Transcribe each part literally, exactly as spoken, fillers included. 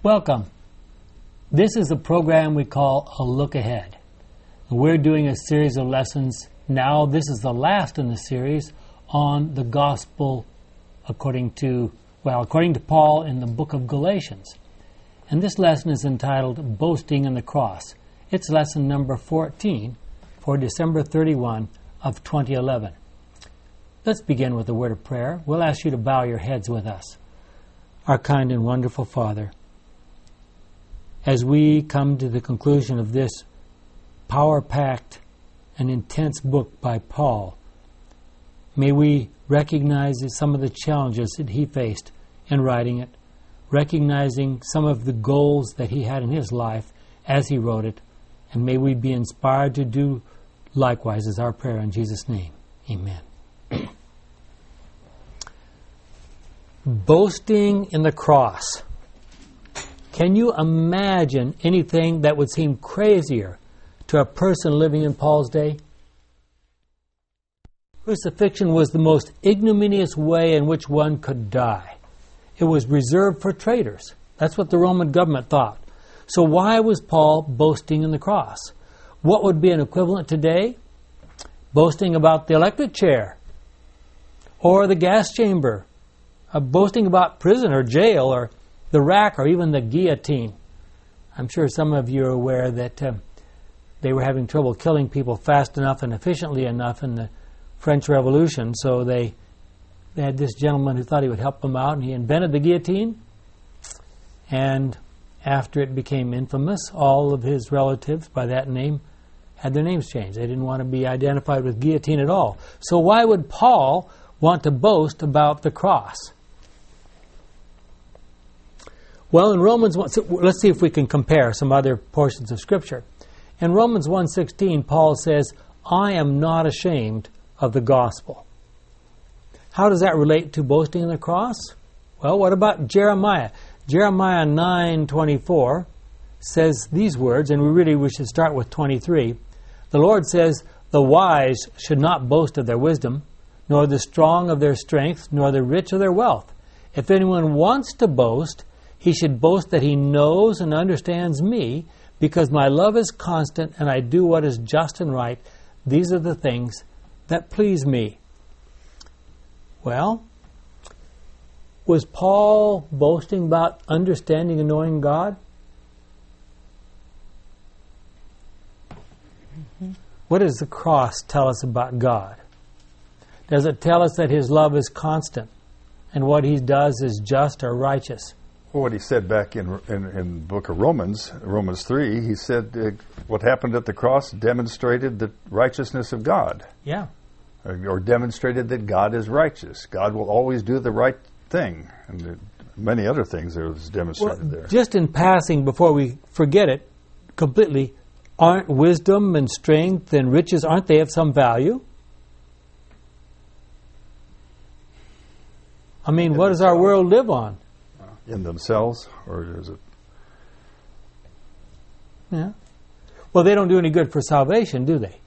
Welcome. This is a program we call A Look Ahead. We're doing a series of lessons now. This is the last in the series on the gospel according to, well, according to Paul in the book of Galatians. And this lesson is entitled Boasting in the Cross. It's lesson number fourteen for December thirty-first of twenty eleven. Let's begin with a word of prayer. We'll ask you to bow your heads with us. Our kind and wonderful Father, as we come to the conclusion of this power-packed and intense book by Paul, may we recognize some of the challenges that he faced in writing it, recognizing some of the goals that he had in his life as he wrote it, and may we be inspired to do likewise, is our prayer in Jesus' name. Amen. Boasting in the cross. Can you imagine anything that would seem crazier to a person living in Paul's day? Crucifixion was the most ignominious way in which one could die. It was reserved for traitors. That's what the Roman government thought. So why was Paul boasting in the cross? What would be an equivalent today? Boasting about the electric chair or the gas chamber, uh, boasting about prison or jail or the rack or even the guillotine. I'm sure some of you are aware that uh, they were having trouble killing people fast enough and efficiently enough in the French Revolution, so they, they had this gentleman who thought he would help them out, and he invented the guillotine. And after it became infamous, all of his relatives by that name had their names changed. They didn't want to be identified with guillotine at all. So why would Paul want to boast about the cross? Well, in Romans one, so let's see if we can compare some other portions of Scripture. In Romans one sixteen, Paul says, I am not ashamed of the gospel. How does that relate to boasting in the cross? Well, what about Jeremiah? Jeremiah nine twenty-four says these words, and we really we should start with twenty-three. The Lord says, the wise should not boast of their wisdom, nor the strong of their strength, nor the rich of their wealth. If anyone wants to boast, he should boast that he knows and understands me, because my love is constant and I do what is just and right. These are the things that please me. Well, was Paul boasting about understanding and knowing God? Mm-hmm. What does the cross tell us about God? Does it tell us that His love is constant and what He does is just or righteous? Well, what he said back in in, in the book of Romans, Romans three, he said uh, what happened at the cross demonstrated the righteousness of God. Yeah. Or, or demonstrated that God is righteous. God will always do the right thing. And there, many other things that was demonstrated well, there. Just in passing, before we forget it completely, aren't wisdom and strength and riches, aren't they of some value? I mean, in what does our world live on? In themselves, or is it? Yeah. Well, they don't do any good for salvation, do they?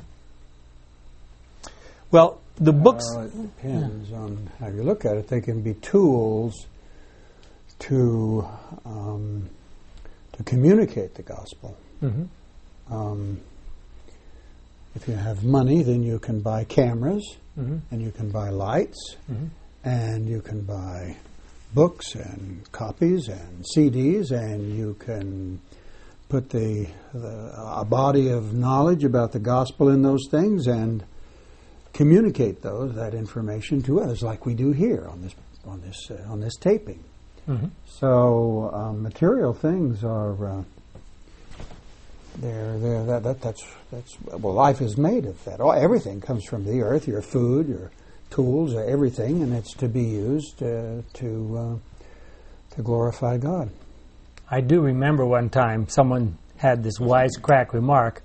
Well, the books... Uh, it depends yeah. on how you look at it. They can be tools to um, to communicate the gospel. Mm-hmm. Um, if you have money, then you can buy cameras, mm-hmm. and you can buy lights, mm-hmm. and you can buy books and copies and C Ds, and you can put the, the a body of knowledge about the gospel in those things and communicate those that information to others, like we do here on this on this uh, on this taping. Mm-hmm. So um, material things are uh, they're, they're that, that that's that's well, life is made of that. All, everything comes from the earth. Your food, your tools, everything, and it's to be used uh, to uh, to glorify God. I do remember one time someone had this wisecrack remark: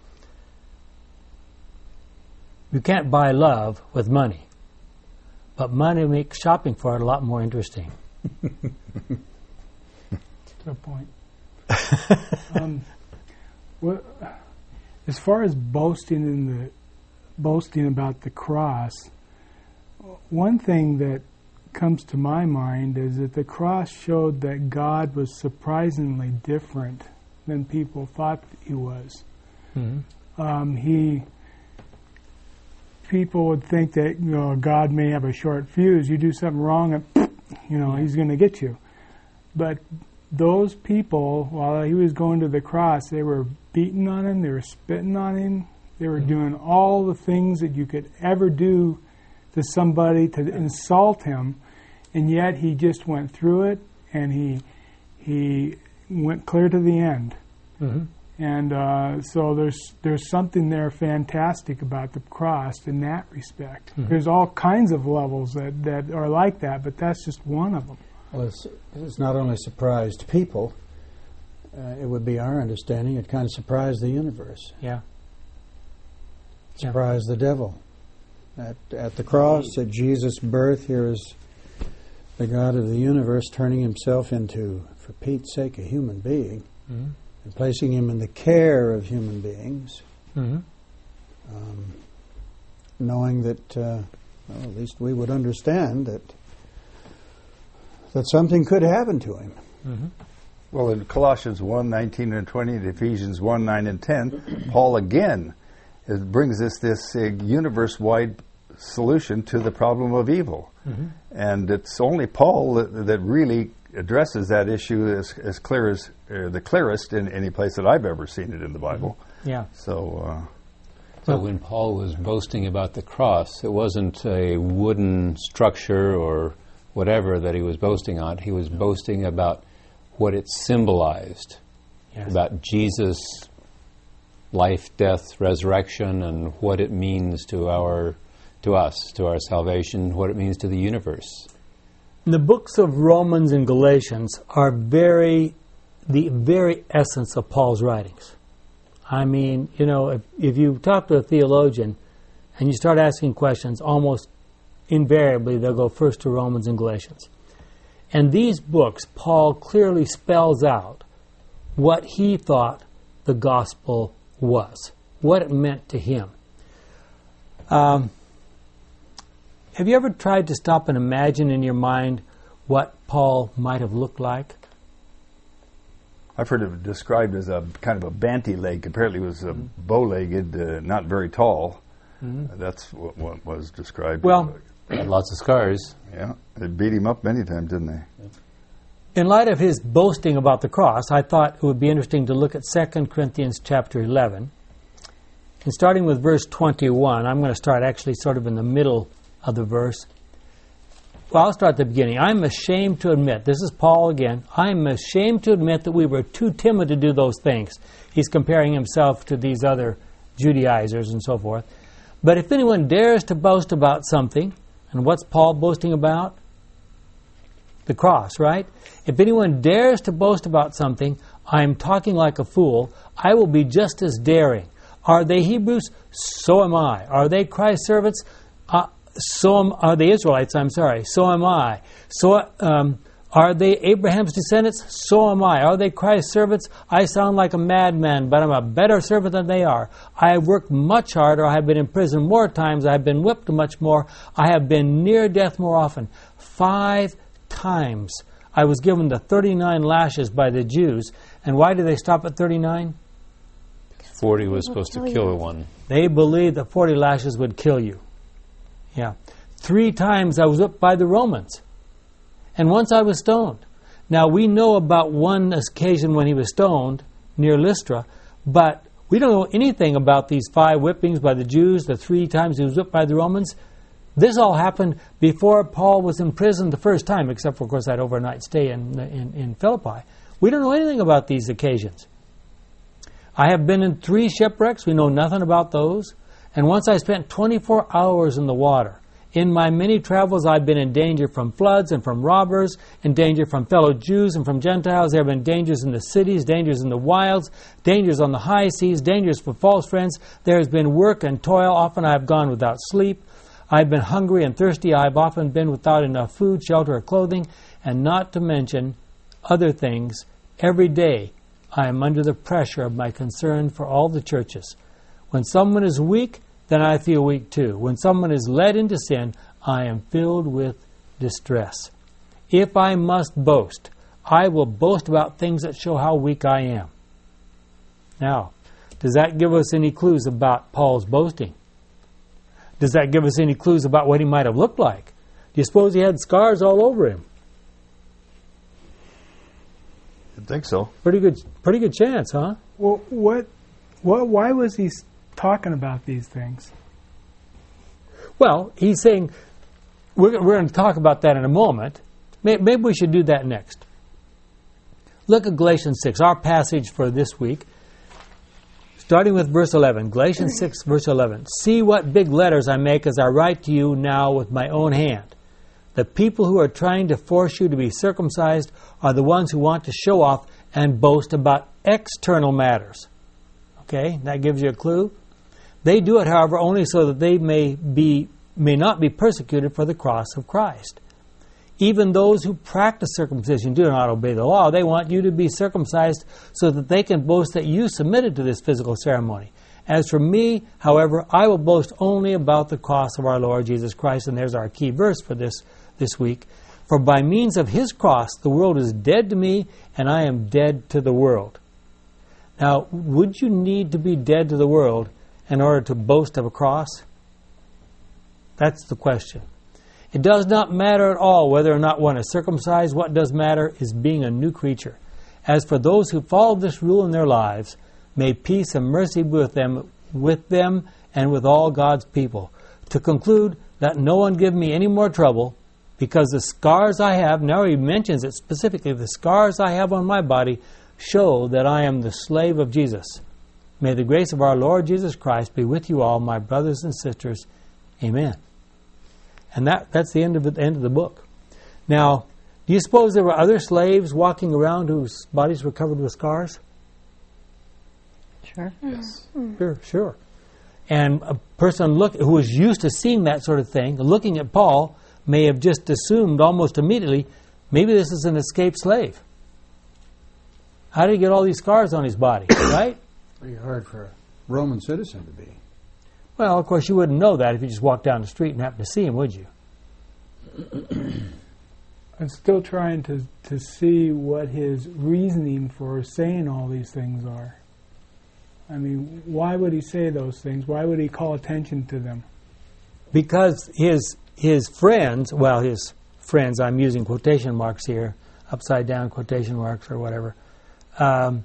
you can't buy love with money, but money makes shopping for it a lot more interesting. To a point. um, what, as far as boasting in the boasting about the cross, one thing that comes to my mind is that the cross showed that God was surprisingly different than people thought he was. Mm-hmm. Um, he, people would think that, you know, God may have a short fuse. You do something wrong, and you know, he's going to get you. But those people, while he was going to the cross, they were beating on him, they were spitting on him, they were mm-hmm. doing all the things that you could ever do to somebody to insult him, and yet he just went through it, and he he went clear to the end. Mm-hmm. And uh, so there's there's something there fantastic about the cross in that respect. Mm-hmm. There's all kinds of levels that, that are like that, but that's just one of them. Well, it's, it's not only surprised people, uh, it would be our understanding, it kind of surprised the universe. Yeah. Surprised yeah. the devil. At, at the cross, at Jesus' birth, here is the God of the universe turning himself into, for Pete's sake, a human being, mm-hmm. and placing him in the care of human beings, mm-hmm. um, knowing that, uh, well, at least we would understand that that something could happen to him. Mm-hmm. Well, in Colossians one, nineteen and twenty, and Ephesians one, nine and ten, Paul again it brings us this uh, universe-wide solution to the problem of evil. Mm-hmm. And it's only Paul that, that really addresses that issue as, as clear as, uh, the clearest in any place that I've ever seen it in the Bible. Mm-hmm. Yeah. So... Uh, So when Paul was boasting about the cross, it wasn't a wooden structure or whatever that he was boasting on. He was boasting about what it symbolized, yes. about Jesus' life, death, resurrection, and what it means to our, to us, to our salvation, what it means to the universe. The books of Romans and Galatians are very, the very essence of Paul's writings. I mean, you know, if, if you talk to a theologian and you start asking questions, almost invariably they'll go first to Romans and Galatians. And these books, Paul clearly spells out what he thought the gospel was, what it meant to him. Um, have you ever tried to stop and imagine in your mind what Paul might have looked like? I've heard it described as a kind of a banty leg. Apparently, it was a bow-legged, uh, not very tall. Mm-hmm. Uh, that's what, what was described. Well, had lots of scars. Yeah, they beat him up many times, didn't they? In light of his boasting about the cross, I thought it would be interesting to look at Second Corinthians chapter eleven. And starting with verse twenty-one, I'm going to start actually sort of in the middle of the verse. Well, I'll start at the beginning. I'm ashamed to admit, this is Paul again, I'm ashamed to admit that we were too timid to do those things. He's comparing himself to these other Judaizers and so forth. But if anyone dares to boast about something, and what's Paul boasting about? The cross, right? If anyone dares to boast about something, I'm talking like a fool, I will be just as daring. Are they Hebrews? So am I. Are they Christ's servants? Uh, So am, are the Israelites, I'm sorry. So am I. So um, are they Abraham's descendants? So am I. Are they Christ's servants? I sound like a madman, but I'm a better servant than they are. I have worked much harder. I have been in prison more times. I have been whipped much more. I have been near death more often. Five times I was given the thirty-nine lashes by the Jews. And why did they stop at thirty-nine? forty was supposed to kill one. They believed that forty lashes would kill you. Yeah. Three times I was whipped by the Romans. And once I was stoned. Now, we know about one occasion when he was stoned near Lystra, but we don't know anything about these five whippings by the Jews, the three times he was whipped by the Romans. This all happened before Paul was in prison the first time, except for, of course, that overnight stay in, in, in Philippi. We don't know anything about these occasions. I have been in three shipwrecks. We know nothing about those. And once I spent twenty-four hours in the water. In my many travels, I've been in danger from floods and from robbers, in danger from fellow Jews and from Gentiles. There have been dangers in the cities, dangers in the wilds, dangers on the high seas, dangers for false friends. There has been work and toil. Often I have gone without sleep. I have been hungry and thirsty. I have often been without enough food, shelter, or clothing, and not to mention other things. Every day, I am under the pressure of my concern for all the churches. When someone is weak, then I feel weak too. When someone is led into sin, I am filled with distress. If I must boast, I will boast about things that show how weak I am. Now, does that give us any clues about Paul's boasting? Does that give us any clues about what he might have looked like? Do you suppose he had scars all over him? I think so. Pretty good, pretty good chance, huh? Well, what, what, why was he s- talking about these things? Well, he's saying, we're, we're going to talk about that in a moment. Maybe we should do that next. Look at Galatians six, our passage for this week. Starting with verse eleven, Galatians six, verse eleven. See what big letters I make as I write to you now with my own hand. The people who are trying to force you to be circumcised are the ones who want to show off and boast about external matters. Okay, that gives you a clue. They do it, however, only so that they may be may not be persecuted for the cross of Christ. Even those who practice circumcision do not obey the law. They want you to be circumcised so that they can boast that you submitted to this physical ceremony. As for me, however, I will boast only about the cross of our Lord Jesus Christ. And there's our key verse for this, this week. For by means of his cross, the world is dead to me, and I am dead to the world. Now, would you need to be dead to the world in order to boast of a cross? That's the question. It does not matter at all whether or not one is circumcised. What does matter is being a new creature. As for those who follow this rule in their lives, may peace and mercy be with them, with them and with all God's people. To conclude, let no one give me any more trouble, because the scars I have, now he mentions it specifically, the scars I have on my body show that I am the slave of Jesus. May the grace of our Lord Jesus Christ be with you all, my brothers and sisters. Amen. And that, that's the end of, it, the end of the book. Now, do you suppose there were other slaves walking around whose bodies were covered with scars? Sure. Yes. Sure, sure. And a person look, who was used to seeing that sort of thing, looking at Paul, may have just assumed almost immediately, maybe this is an escaped slave. How did he get all these scars on his body, right? Pretty hard for a Roman citizen to be. Well, of course, you wouldn't know that if you just walked down the street and happened to see him, would you? I'm still trying to, to see what his reasoning for saying all these things are. I mean, why would he say those things? Why would he call attention to them? Because his his friends, well, his friends, I'm using quotation marks here, upside down quotation marks or whatever, um,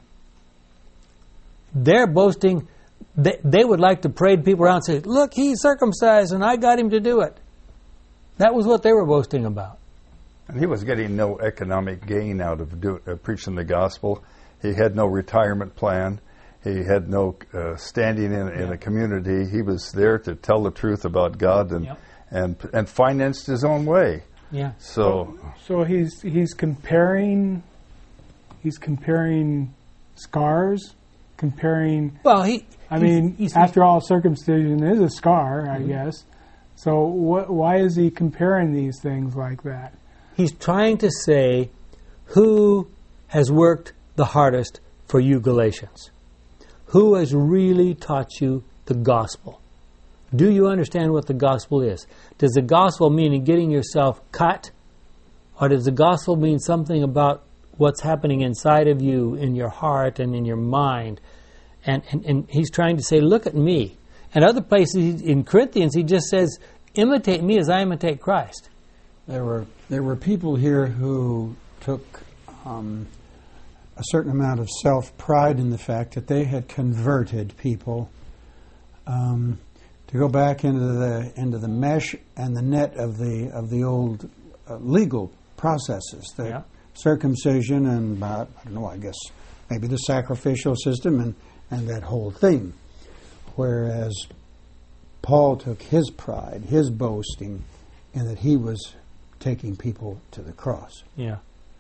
they're boasting. They, they would like to parade people around and say, look, he's circumcised and I got him to do it. That was what they were boasting about. And he was getting no economic gain out of do, uh, preaching the gospel. He had no retirement plan. He had no uh, standing in, in Yeah. a community. He was there to tell the truth about God and Yep. and and financed his own way. Yeah. So So he's he's comparing he's comparing scars, comparing. Well, he. I he's- mean, he's- after all, circumcision is a scar, I guess. So what? Why is he comparing these things like that? he's trying to say, who has worked the hardest for you Galatians? Who has really taught you the gospel? Do you understand what the gospel is? Does the gospel mean getting yourself cut? Or does the gospel mean something about what's happening inside of you, in your heart and in your mind? And, and, and he's trying to say, look at me. And other places in Corinthians, he just says, imitate me as I imitate Christ. There were there were people here who took um, a certain amount of self-pride in the fact that they had converted people um, to go back into the into the mesh and the net of the of the old uh, legal processes, the Yeah. circumcision and uh, I don't know, I guess maybe the sacrificial system and, and that whole thing. Whereas Paul took his pride, his boasting, in that he was taking people to the cross. Yeah.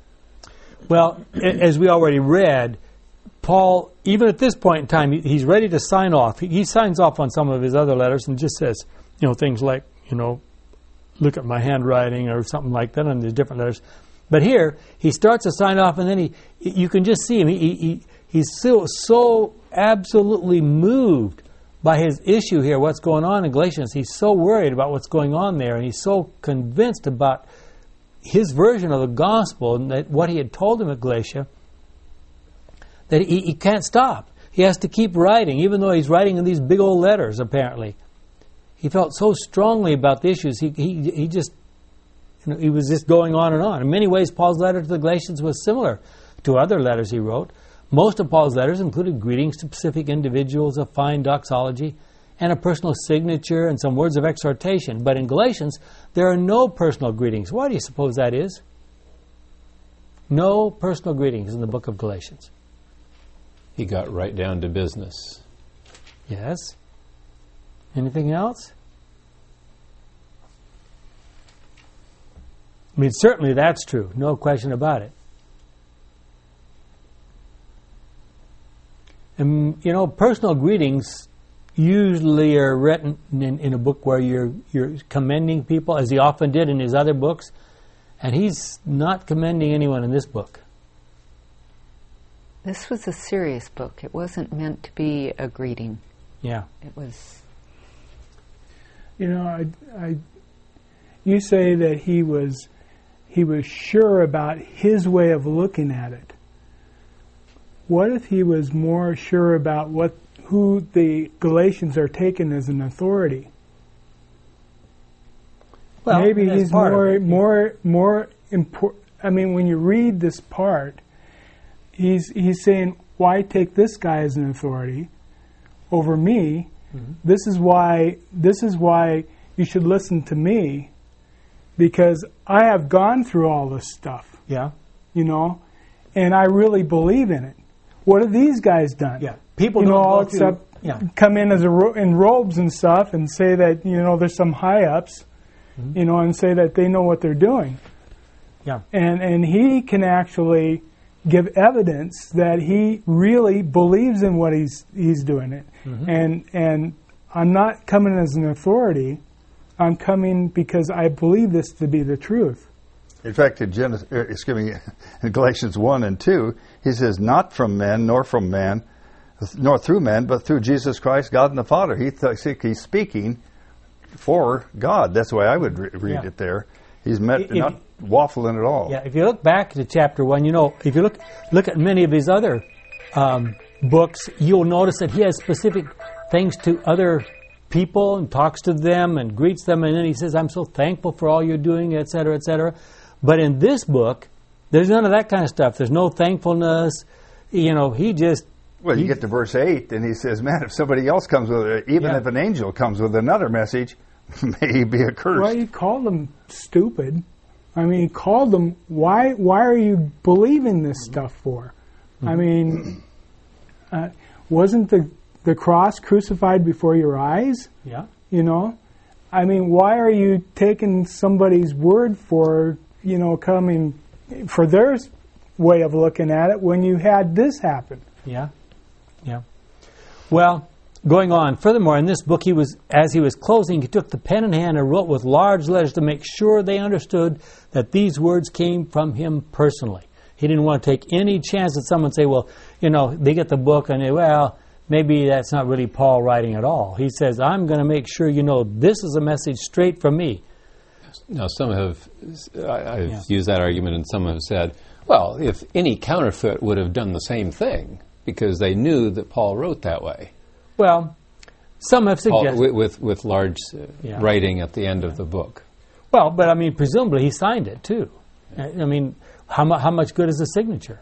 Well, a- as we already read, Paul, even at this point in time, he- he's ready to sign off. He, he signs off on some of his other letters and just says, you know, things like, you know, look at my handwriting or something like that on the different letters. But here, he starts to sign off, and then he, you can just see him. He, he, he's so, so absolutely moved by his issue here, what's going on in Galatians. He's so worried about what's going on there, and he's so convinced about his version of the gospel, and that what he had told him at Galatia, that he, he can't stop. He has to keep writing, even though he's writing in these big old letters, apparently. He felt so strongly about the issues, he, he, he just, you know, he was just going on and on. In many ways, Paul's letter to the Galatians was similar to other letters he wrote. Most of Paul's letters included greetings to specific individuals, a fine doxology, and a personal signature and some words of exhortation. But in Galatians, there are no personal greetings. Why do you suppose that is? No personal greetings in the book of Galatians. He got right down to business. Yes. Anything else? I mean, certainly that's true. No question about it. And, you know, personal greetings usually are written in, in a book where you're you're commending people, as he often did in his other books, and he's not commending anyone in this book. This was a serious book. It wasn't meant to be a greeting. Yeah. It was... You know, I, I, you say that he was, he was sure about his way of looking at it. What if he was more sure about what who the Galatians are taking as an authority? Well, maybe that's he's part of more it. more more important. I mean, when you read this part, he's he's saying, "Why take this guy as an authority over me? Mm-hmm. This is why this is why you should listen to me, because I have gone through all this stuff. Yeah. You know, and I really believe in it. What have these guys done? Yeah. People you don't know, go all through- except yeah. come in as a ro- in robes and stuff and say that, you know, there's some high ups, Mm-hmm. you know, and say that they know what they're doing. Yeah. And and he can actually give evidence that he really believes in what he's he's doing it. Mm-hmm. And and I'm not coming as an authority. I'm coming because I believe this to be the truth. In fact, in, Genesis, er, excuse me, in Galatians one and two, he says, not from men, nor from man, nor through men, but through Jesus Christ, God and the Father. He th- he's speaking for God. That's the way I would re- read Yeah. it there. He's met, If- not waffling at all. Yeah, if you look back to chapter one, you know, if you look look at many of his other um, books, you'll notice that he has specific things to other people and talks to them and greets them, and then he says, "I'm so thankful for all you're doing," et cetera, et cetera. But in this book, there's none of that kind of stuff. There's no thankfulness. You know, he just Well, you he- get to verse eight, and he says, man, if somebody else comes with it, even Yeah. if an angel comes with another message, may he be accursed. Well, he called them stupid. I mean, he called them, why Why are you believing this stuff for? I mean, uh, wasn't the, the cross crucified before your eyes? yeah. You know? I mean, why are you taking somebody's word for, you know, coming, for their way of looking at it when you had this happen? Yeah, yeah. Well, going on. Furthermore, in this book, he was, as he was closing, he took the pen in hand and wrote with large letters to make sure they understood that these words came from him personally. He didn't want to take any chance that someone say, well, you know, they get the book and they, well, maybe that's not really Paul writing at all. He says, I'm going to make sure you know this is a message straight from me. Now, some have, I, I've Yeah. used that argument, and some have said, well, if any counterfeit would have done the same thing, because they knew that Paul wrote that way. Well, some have Paul, suggested. with, with, with large uh, Yeah. writing at the end of the book. Well, but I mean, presumably he signed it too. I I mean, how, mu- how much good is the signature?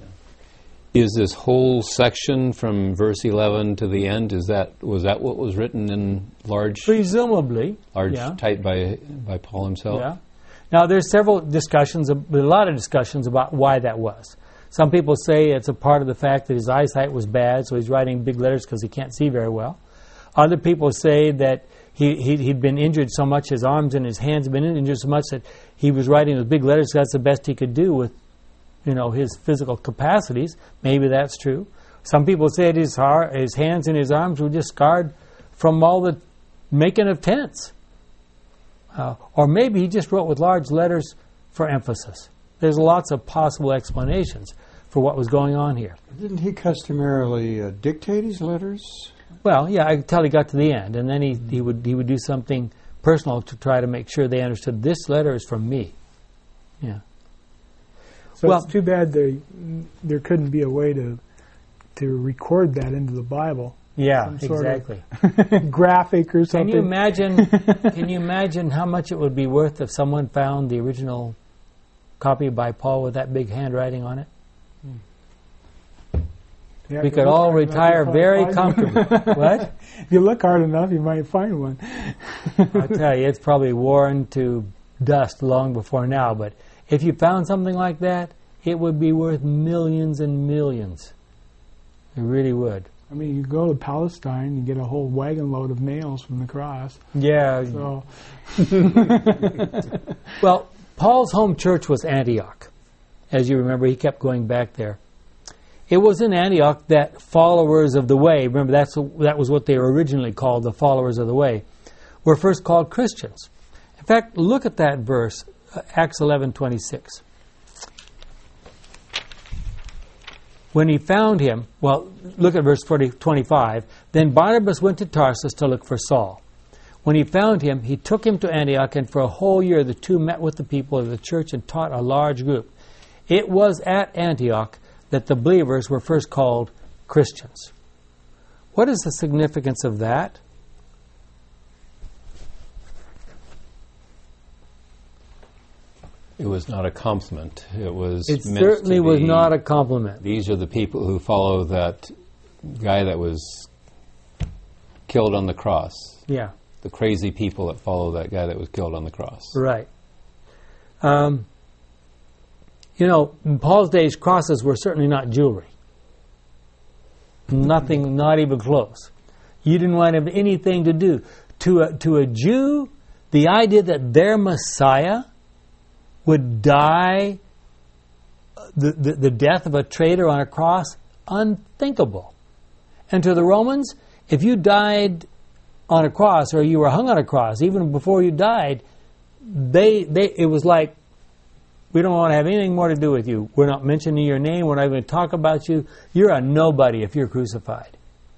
Is this whole section from verse eleven to the end, is that was that what was written in large, Presumably. large yeah. type by by Paul himself? Yeah. Now, there's several discussions, a lot of discussions about why that was. Some people say it's a part of the fact that his eyesight was bad, so he's writing big letters because he can't see very well. Other people say that he, he, he'd been injured so much, his arms and his hands had been injured so much that he was writing with big letters because that's the best he could do with, you know, his physical capacities. Maybe that's true. Some people say that his, har- his hands and his arms were just scarred from all the making of tents. Uh, or maybe he just wrote with large letters for emphasis. There's lots of possible explanations for what was going on here. Didn't he customarily uh, dictate his letters? Well, yeah, until he got to the end, and then he, he would he would do something personal to try to make sure they understood this letter is from me. Yeah. So Well- it's too bad they, there couldn't be a way to to record that into the Bible. Yeah, Some sort of- exactly. Graphic or Can something. you imagine? Can you imagine how much it would be worth if someone found the original copy by Paul with that big handwriting on it? Yeah, We if could you look all hard enough, retire you'll probably very find comfortably. one. What? If you look hard enough, you might find one. I tell you, it's probably worn to dust long before now. But if you found something like that, it would be worth millions and millions. It really would. I mean, you go to Palestine, you get a whole wagon load of nails from the cross. Yeah. So, Well, Paul's home church was Antioch. As you remember, he kept going back there. It was in Antioch that followers of the way, remember that's that was what they were originally called, the followers of the way, were first called Christians. In fact, look at that verse, uh, Acts eleven twenty-six. When he found him, well, look at verse forty, twenty-five. Then Barnabas went to Tarsus to look for Saul. When he found him, he took him to Antioch, and for a whole year the two met with the people of the church and taught a large group. It was at Antioch that the believers were first called Christians. What is the significance of that? It was not a compliment. It was It meant certainly to was be, not a compliment. These are the people who follow that guy that was killed on the cross. Yeah, The crazy people that follow that guy that was killed on the cross. right. Um, you know, in Paul's days, crosses were certainly not jewelry. Nothing, not even close. You didn't want to have anything to do. To a, to a Jew, the idea that their Messiah would die the, the, the death of a traitor on a cross, unthinkable. And to the Romans, if you died on a cross or you were hung on a cross, even before you died, they they it was like, we don't want to have anything more to do with you. We're not mentioning your name. We're not even going to talk about you. You're a nobody if you're crucified.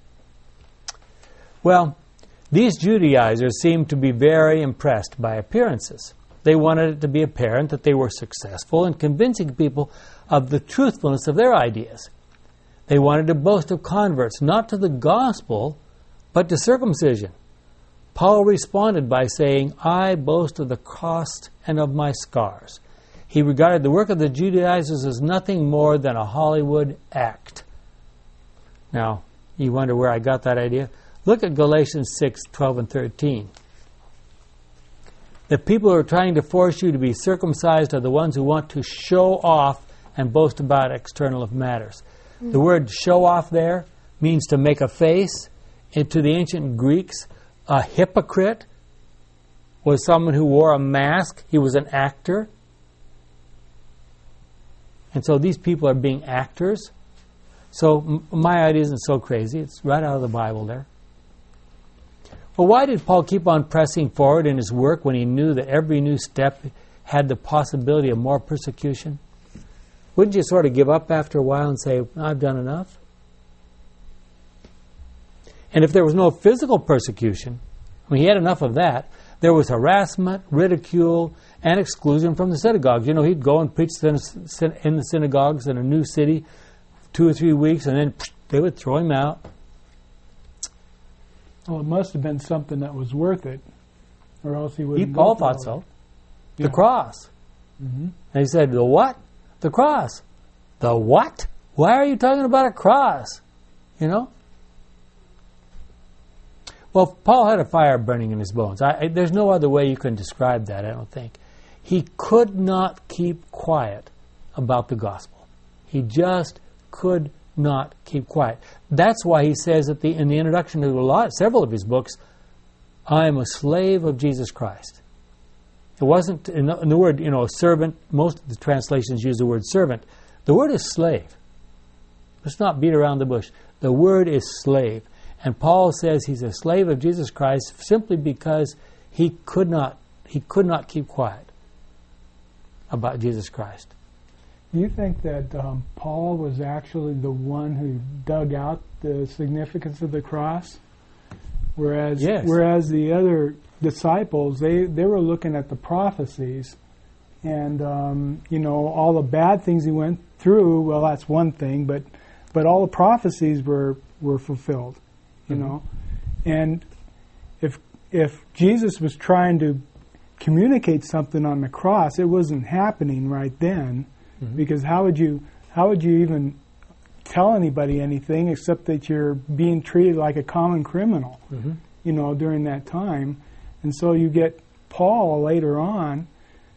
Well, these Judaizers seemed to be very impressed by appearances. They wanted it to be apparent that they were successful in convincing people of the truthfulness of their ideas. They wanted to boast of converts, not to the gospel, but to circumcision. Paul responded by saying, I boast of the cross and of my scars. He regarded the work of the Judaizers as nothing more than a Hollywood act. Now, you wonder where I got that idea? Look at Galatians six, twelve, and thirteen. The people who are trying to force you to be circumcised are the ones who want to show off and boast about external matters. Mm. The word show off there means to make a face. And to the ancient Greeks, a hypocrite was someone who wore a mask. He was an actor. And so these people are being actors. So m- my idea isn't so crazy. It's right out of the Bible there. Well, why did Paul keep on pressing forward in his work when he knew that every new step had the possibility of more persecution? Wouldn't you sort of give up after a while and say, I've done enough? And if there was no physical persecution, I mean, he had enough of that, there was harassment, ridicule, and exclusion from the synagogues. You know, he'd go and preach in the synagogues in a new city two or three weeks, and then psh, they would throw him out. Well, it must have been something that was worth it, or else he He, wouldn't. Paul go thought for it. so. Yeah. The cross. Mm-hmm. And he said, the what? The cross. The what? Why are you talking about a cross? You know? Well, Paul had a fire burning in his bones. I, I, there's no other way you can describe that, I don't think. He could not keep quiet about the gospel. He just could not keep quiet. That's why he says at the, in the introduction to a lot, several of his books, I am a slave of Jesus Christ. It wasn't, in the, in the word, you know, servant, most of the translations use the word servant. The word is slave. Let's not beat around the bush. The word is slave. And Paul says he's a slave of Jesus Christ simply because he could not he could not keep quiet about Jesus Christ. Do you think that um, Paul was actually the one who dug out the significance of the cross? Whereas, Yes. whereas the other disciples, they, they were looking at the prophecies and um, you know, all the bad things he went through. Well, that's one thing, but but all the prophecies were were fulfilled, you mm-hmm. know. And if if Jesus was trying to communicate something on the cross, it wasn't happening right then, mm-hmm. because how would you how would you even tell anybody anything except that you're being treated like a common criminal, mm-hmm. you know, during that time. And so you get Paul later on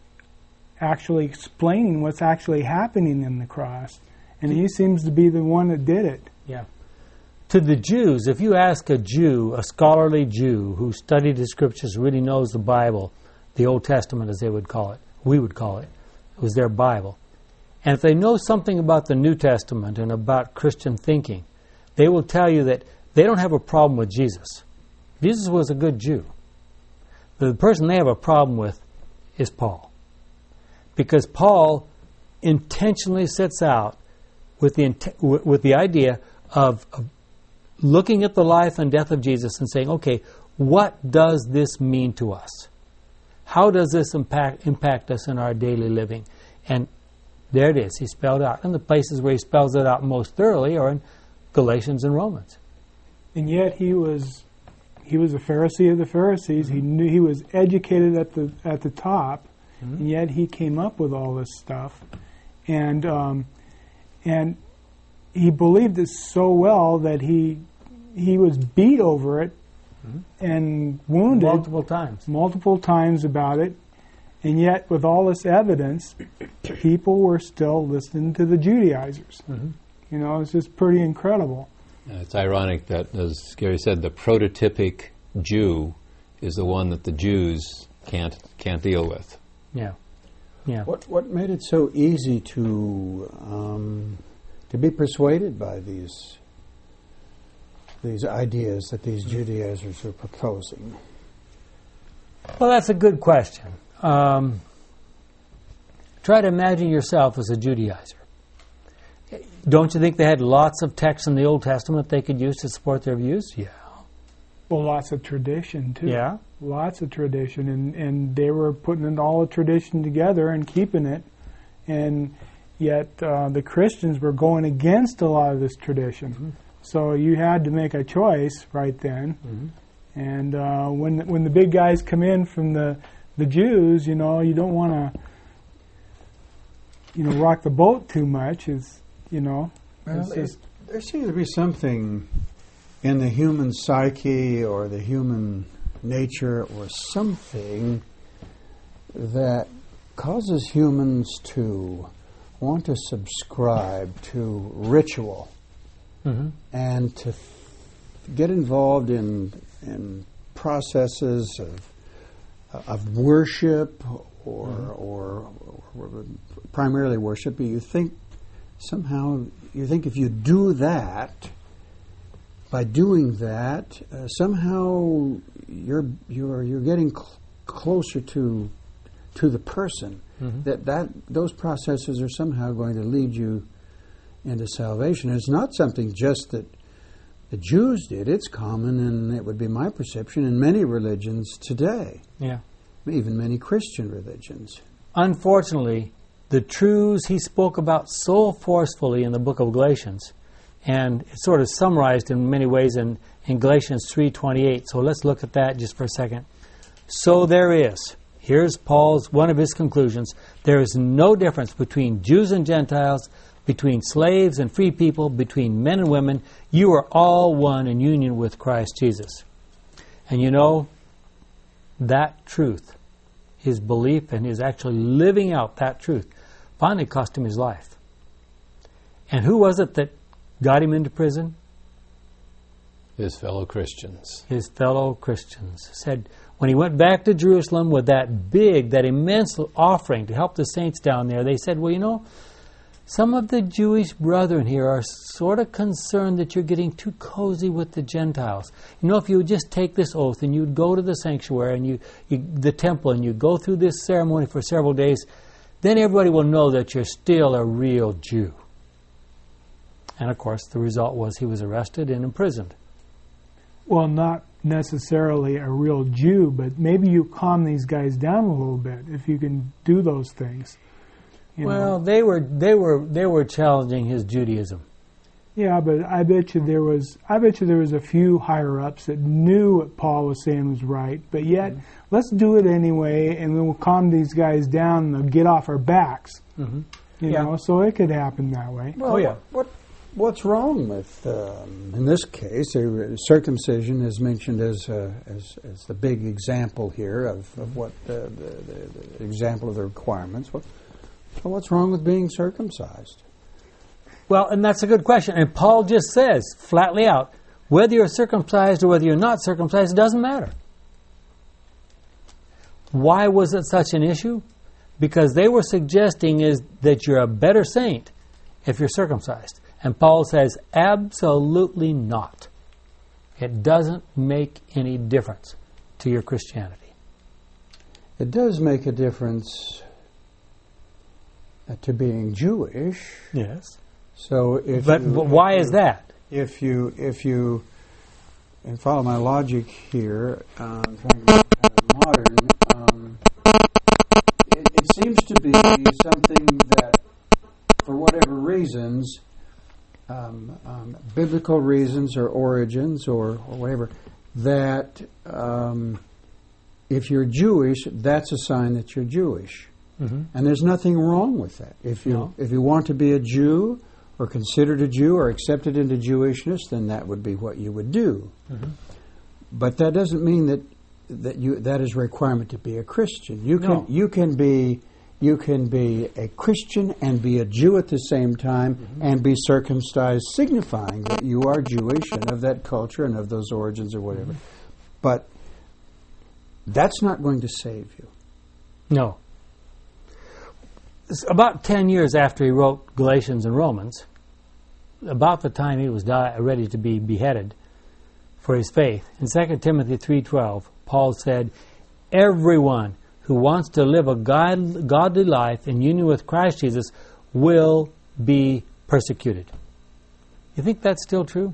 actually explaining what's actually happening in the cross, and he seems to be the one that did it. Yeah. To the Jews, if you ask a Jew, a scholarly Jew who studied the Scriptures, really knows the Bible, the Old Testament as they would call it, we would call it, it was their Bible. And if they know something about the New Testament and about Christian thinking, they will tell you that they don't have a problem with Jesus. Jesus was a good Jew. The person they have a problem with is Paul. Because Paul intentionally sets out with the with the idea of, of looking at the life and death of Jesus and saying, okay, what does this mean to us? How does this impact impact us in our daily living? And there it is. He spelled out. And the places where he spells it out most thoroughly are in Galatians and Romans. And yet he was he was a Pharisee of the Pharisees. He knew he was educated at the at the top, mm-hmm. and yet he came up with all this stuff, and um, and he believed it so well that he he was beat over it, mm-hmm. and wounded multiple times, multiple times about it. And yet, with all this evidence, people were still listening to the Judaizers. Mm-hmm. You know, it's just pretty incredible. Uh, it's ironic that, as Gary said, the prototypic Jew is the one that the Jews can't can't deal with. Yeah, yeah. What what made it so easy to um, to be persuaded by these these ideas that these Judaizers are proposing? Well, that's a good question. Um, try to imagine yourself as a Judaizer. Don't you think they had lots of texts in the Old Testament they could use to support their views? Yeah. Well, lots of tradition, too. Yeah. Lots of tradition, and, and they were putting in all the tradition together and keeping it, and yet uh, the Christians were going against a lot of this tradition. Mm-hmm. So you had to make a choice right then. Mm-hmm. And uh, when when the big guys come in from the the Jews, you know, you don't want to, you know, rock the boat too much. Is you know, well, it, there seems to be something in the human psyche or the human nature or something that causes humans to want to subscribe to ritual, mm-hmm. and to f- get involved in in processes of of worship or, mm-hmm. or, or primarily worship. But you think somehow you think if you do that, by doing that, uh, somehow you're you're you're getting cl- closer to to the person. Mm-hmm. That that those processes are somehow going to lead you into salvation. It's not something just that the Jews did. It's common, and it would be my perception, in many religions today. Yeah. Even many Christian religions. Unfortunately, the truths he spoke about so forcefully in the book of Galatians, and it's sort of summarized in many ways in, in Galatians three twenty-eight. So let's look at that just for a second. So there is, here's Paul's, one of his conclusions, there is no difference between Jews and Gentiles, between slaves and free people, between men and women. You are all one in union with Christ Jesus. And you know, that truth, his belief and his actually living out that truth, finally cost him his life. And who was it that got him into prison? His fellow Christians. His fellow Christians. Said, when he went back to Jerusalem with that big, that immense offering to help the saints down there, they said, well, you know, some of the Jewish brethren here are sort of concerned that you're getting too cozy with the Gentiles. You know, if you would just take this oath and you'd go to the sanctuary and you, you the temple and you go through this ceremony for several days, then everybody will know that you're still a real Jew. And of course, the result was he was arrested and imprisoned. Well, not necessarily a real Jew, but maybe you calm these guys down a little bit if you can do those things. You Well, know? they were they were they were challenging his Judaism. Yeah, but I bet you there was I bet you there was a few higher ups that knew what Paul was saying was right, but yet mm-hmm. let's do it anyway, and then we'll calm these guys down and they'll get off our backs. Mm-hmm. You Yeah. know, so it could happen that way. Well, Oh, yeah. What, what's wrong with, um, in this case, uh, circumcision is mentioned as, uh, as as the big example here of, of what the, the, the, the example of the requirements. What, so what's wrong with being circumcised? Well, and that's a good question. And Paul just says flatly out, whether you're circumcised or whether you're not circumcised, it doesn't matter. Why was it such an issue? Because they were suggesting is that you're a better saint if you're circumcised. And Paul says, absolutely not. It doesn't make any difference to your Christianity. It does make a difference uh, to being Jewish. Yes. So if But, you, but why if is you, that? If you, if you, and follow my logic here, um, trying to be kind of modern, um, it, it seems to be something that, for whatever reasons, um, um, biblical reasons or origins or, or whatever, that um, if you're Jewish, that's a sign that you're Jewish. Mm-hmm. And there's nothing wrong with that. If you No. if you want to be a Jew or considered a Jew or accepted into Jewishness, then that would be what you would do. Mm-hmm. But that doesn't mean that that you that is a requirement to be a Christian. You can No. you can be you can be a Christian and be a Jew at the same time, mm-hmm. and be circumcised, signifying that you are Jewish and of that culture and of those origins or whatever. Mm-hmm. But that's not going to save you. No. It's about ten years after he wrote Galatians and Romans, about the time he was die, ready to be beheaded for his faith, in Second Timothy three twelve, Paul said, everyone who wants to live a god, godly life in union with Christ Jesus will be persecuted. You think that's still true?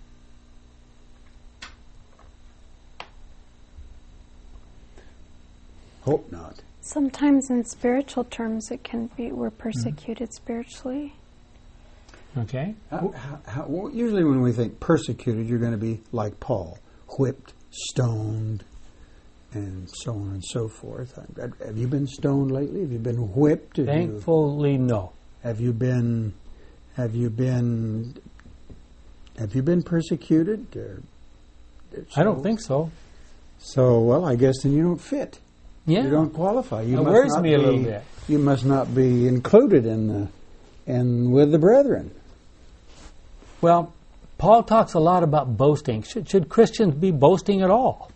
Hope not. Sometimes in spiritual terms it can be, we're persecuted mm-hmm. spiritually. Okay. How, how, how, well, usually when we think persecuted, you're going to be like Paul, whipped, stoned, and so on and so forth. Have you been stoned lately? Have you been whipped? Have Thankfully, you, no. Have you been? Have you been? Have you been persecuted? Or, I don't think so. So, well, I guess then you don't fit. Yeah. You don't qualify. You it must worries not me a be, little bit. You must not be included in the and with the brethren. Well, Paul talks a lot about boasting. Should, should Christians be boasting at all?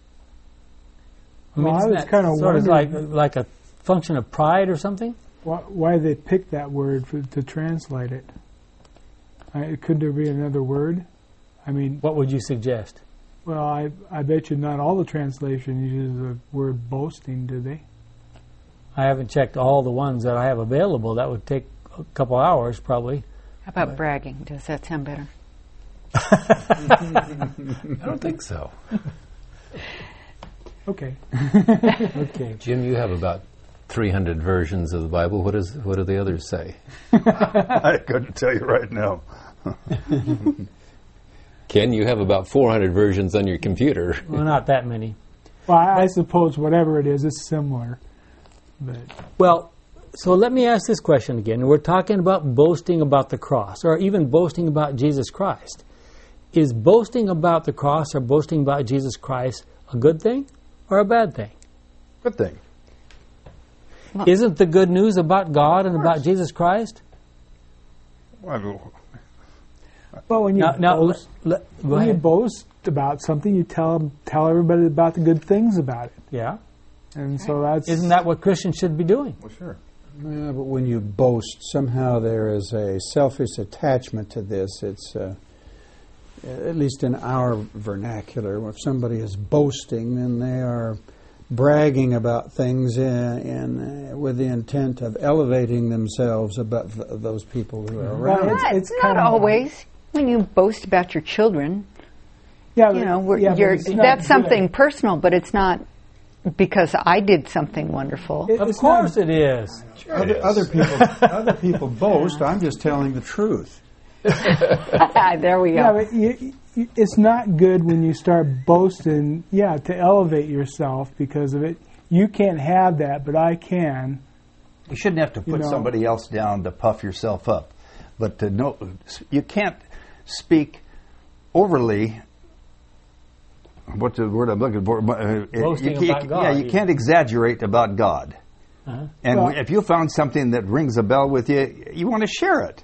I mean, Well, I isn't was that kinda sort of like wondering- like a function of pride or something? Why, why they picked that word for, to translate it? I, could there be another word? I mean, What would you suggest? well, I I bet you not all the translations use the word boasting, do they? I haven't checked all the ones that I have available. That would take a couple hours probably. How about bragging? Does that sound better? I don't think so. Okay. Okay. Jim, you have about three hundred versions of the Bible. What is what do the others say? I couldn't tell you right now. Ken, you have about four hundred versions on your computer. Well, not that many. Well, I, I suppose whatever it is, it's similar. But Well, so let me ask this question again. We're talking about boasting about the cross, or even boasting about Jesus Christ. Is boasting about the cross or boasting about Jesus Christ a good thing or a bad thing? Good thing. Well, Isn't the good news about God and about Jesus Christ? Well, well, when you Now, now boast, let- let- go when you ahead. boast about something, you tell tell everybody about the good things about it, Yeah. and so that's Isn't that what Christians should be doing? well, sure. Yeah, but when you boast, somehow there is a selfish attachment to this. It's, uh, at least in our vernacular, if somebody is boasting, then they are bragging about things in, in, uh, with the intent of elevating themselves above th- those people who are around. Well, Not, it's not kind of- always. When you boast about your children, Yeah, You know, we're, yeah, but you're, it's not that's good. something personal, but it's not because I did something wonderful. It- Of it's course not- it is. Other, other people, other people boast. I'm just telling the truth. There we go. Yeah, but you, you, it's not good when you start boasting, yeah, to elevate yourself because of it. You can't have that, but I can. You shouldn't have to put You know. somebody else down to puff yourself up. But to know, you can't speak overly. What's the word I'm looking for? Uh, Boasting you, about you, God, Yeah, you even. can't exaggerate about God. Uh-huh. And Well- if you found something that rings a bell with you, you want to share it.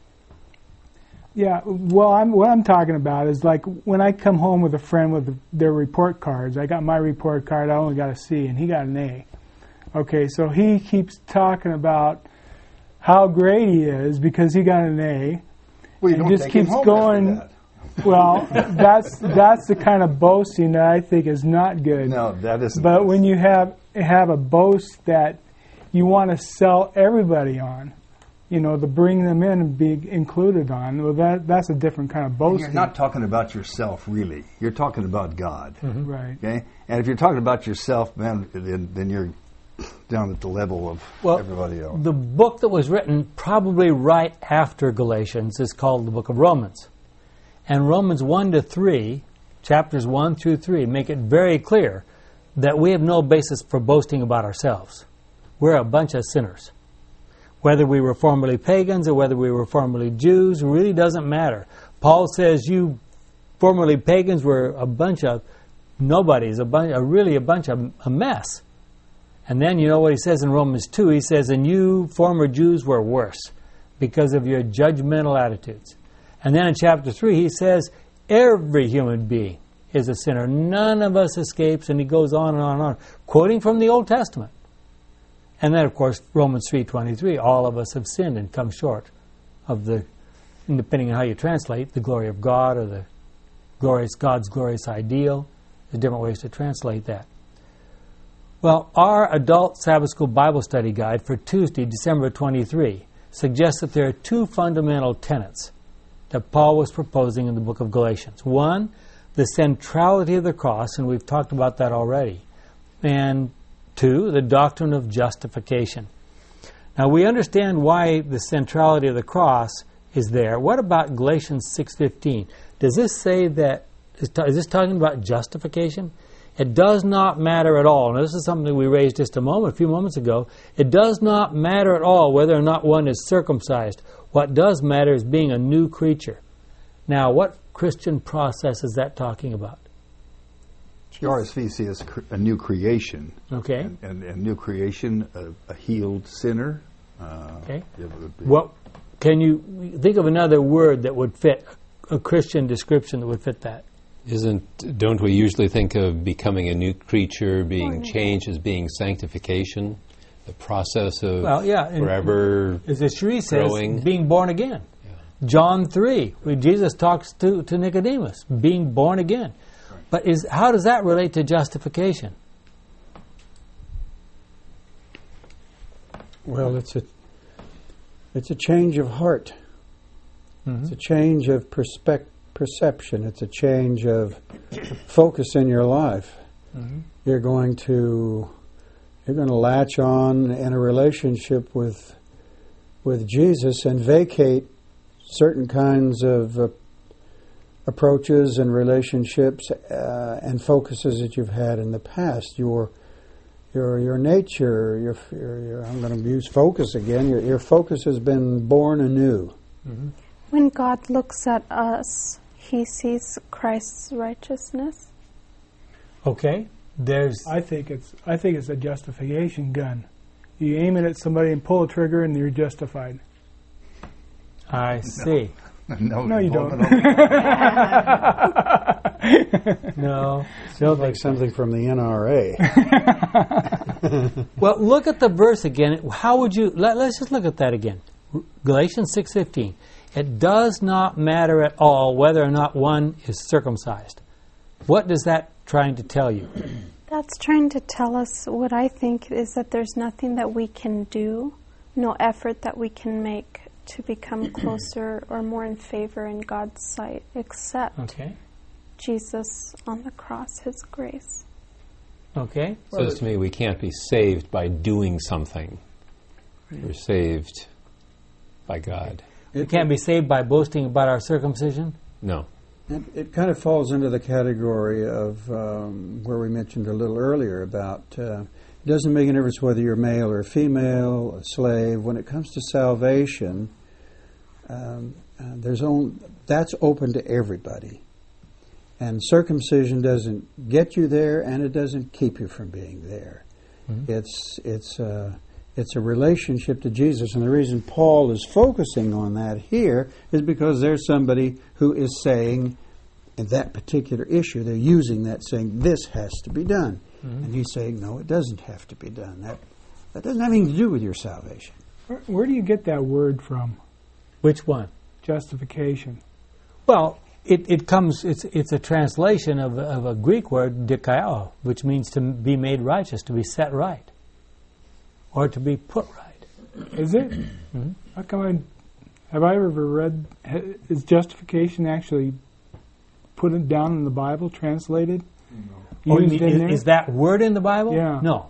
Yeah, well, I'm, what I'm talking about is like when I come home with a friend with their report cards. I got my report card, I only got a C, and he got an A. Okay, so he keeps talking about how great he is because he got an A. Well, you And don't just take him keeps home going. after Well, that's that's the kind of boasting that I think is not good. that. No, that isn't. But when you have have a boast that you want to sell everybody on, you know, to bring them in and be included on, well, that that's a different kind of boasting. You're not talking about yourself, really. You're talking about God. Right. Okay? And if you're talking about yourself, man, then, then you're down at the level of Well, everybody else. the book that was written probably right after Galatians is called the book of Romans. And Romans one to three, chapters one through three, make it very clear that we have no basis for boasting about ourselves. We're a bunch of sinners. Whether we were formerly pagans or whether we were formerly Jews really doesn't matter. Paul says you formerly pagans were a bunch of nobodies, a, bunch, a really a bunch of a mess. And then you know what he says in Romans two? He says, and you former Jews were worse because of your judgmental attitudes. And then in chapter three he says, every human being is a sinner. None of us escapes, and he goes on and on and on, quoting from the Old Testament. And then, of course, Romans three twenty-three, all of us have sinned and come short of the, depending on how you translate, the glory of God or the glorious God's glorious ideal. There's different ways to translate that. Well, our adult Sabbath School Bible Study Guide for Tuesday, December twenty-third, suggests that there are two fundamental tenets that Paul was proposing in the book of Galatians. One, the centrality of the cross, and we've talked about that already. And two, the doctrine of justification. Now, we understand why the centrality of the cross is there. What about Galatians six fifteen? Does this say that, is, ta- is this talking about justification? It does not matter at all. Now, this is something we raised just a moment, a few moments ago. It does not matter at all whether or not one is circumcised. What does matter is being a new creature. Now, what Christian process is that talking about? The R S V says cr- a new creation. Okay. And, and, and new creation, a, a healed sinner. Uh, Okay. it would be- What can you think of another word that would fit a Christian description that would fit that? Isn't, don't we usually think of becoming a new creature, being changed as being sanctification? The process of Well, yeah, and- forever As the Cherie says, growing. being born again. John three, where Jesus talks to, to Nicodemus, being born again. But is how does that relate to justification? Well, it's a it's a change of heart. Mm-hmm. It's a change of perspec- perception. It's a change of focus in your life. Mm-hmm. You're going to you're going to latch on in a relationship with with Jesus and vacate certain kinds of uh, approaches and relationships uh, and focuses that you've had in the past. Your your your nature, your, your, your I'm going to use focus again. Your your focus has been born anew. When God looks at us, He sees Christ's righteousness. Okay, there's I think it's I think it's a justification gun. You aim it at somebody and pull a trigger, and you're justified. I see. no, No, you don't. involvement of- No. Sounds like something from the N R A. Well, look at the verse again. How would you? Let, let's just look at that again. Galatians six fifteen. It does not matter at all whether or not one is circumcised. What is that trying to tell you? That's trying to tell us what I think is that there's nothing that we can do, no effort that we can make to become closer or more in favor in God's sight, except Okay. Jesus on the cross, His grace. Okay? Says to me, we can't be saved by doing something. We're saved by God. We can't be saved by boasting about our circumcision? No. It, it kind of falls into the category of um, where we mentioned a little earlier about uh, it doesn't make a difference whether you're male or female, a slave. When it comes to salvation, um, uh, there's only, that's open to everybody. And circumcision doesn't get you there, and it doesn't keep you from being there. Mm-hmm. It's it's uh, it's a relationship to Jesus, and the reason Paul is focusing on that here is because there's somebody who is saying, in that particular issue, they're using that, saying this has to be done, mm-hmm. and he's saying no, it doesn't have to be done. That that doesn't have anything to do with your salvation. Where, where do you get that word from? Which one? Justification. Well, it, it comes, it's it's a translation of, of a Greek word, dikaiō, which means to be made righteous, to be set right, or to be put right. Is it? Mm-hmm. How come I, have I ever read, is justification actually put it down in the Bible, translated? No. Oh, you Used mean, in is, there? is that word in the Bible? Yeah. No.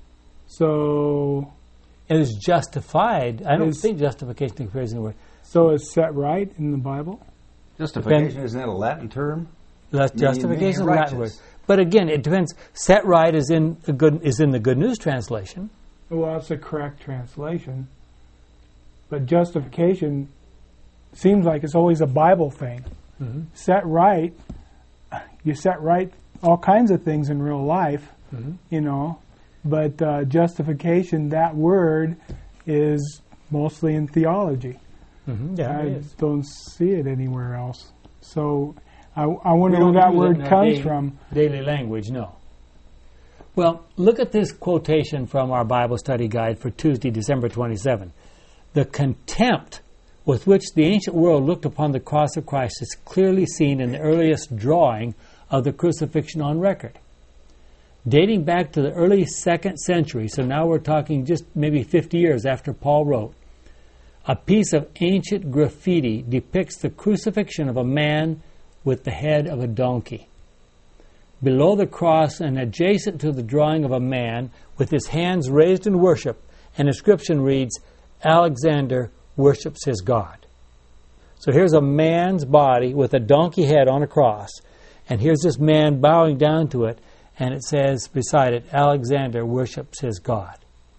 So, It is justified. I don't Is- think justification appears in the word. so is set right in the Bible? Justification, isn't that a Latin term? That's Meaning- justification is a meaning Latin word. righteous. But again, it depends. Set right is in the good is in the Good News translation. Well, that's a correct translation. But justification seems like it's always a Bible thing. Mm-hmm. Set right, you set right all kinds of things in real life, Mm-hmm. you know. But uh, justification, that word, is mostly in theology. Mm-hmm. Yeah, I it is. don't see it anywhere else. So I, I wonder We where don't that use it word in our comes daily- from. Daily language, no. Well, look at this quotation from our Bible study guide for Tuesday, December twenty-seventh. The contempt with which the ancient world looked upon the cross of Christ is clearly seen in the earliest drawing of the crucifixion on record. Dating back to the early second century, so now we're talking just maybe fifty years after Paul wrote, a piece of ancient graffiti depicts the crucifixion of a man with the head of a donkey. Below the cross and adjacent to the drawing of a man with his hands raised in worship, an inscription reads, Alexander worships his God. So here's a man's body with a donkey head on a cross, and here's this man bowing down to it, and it says beside it, Alexander worships his God.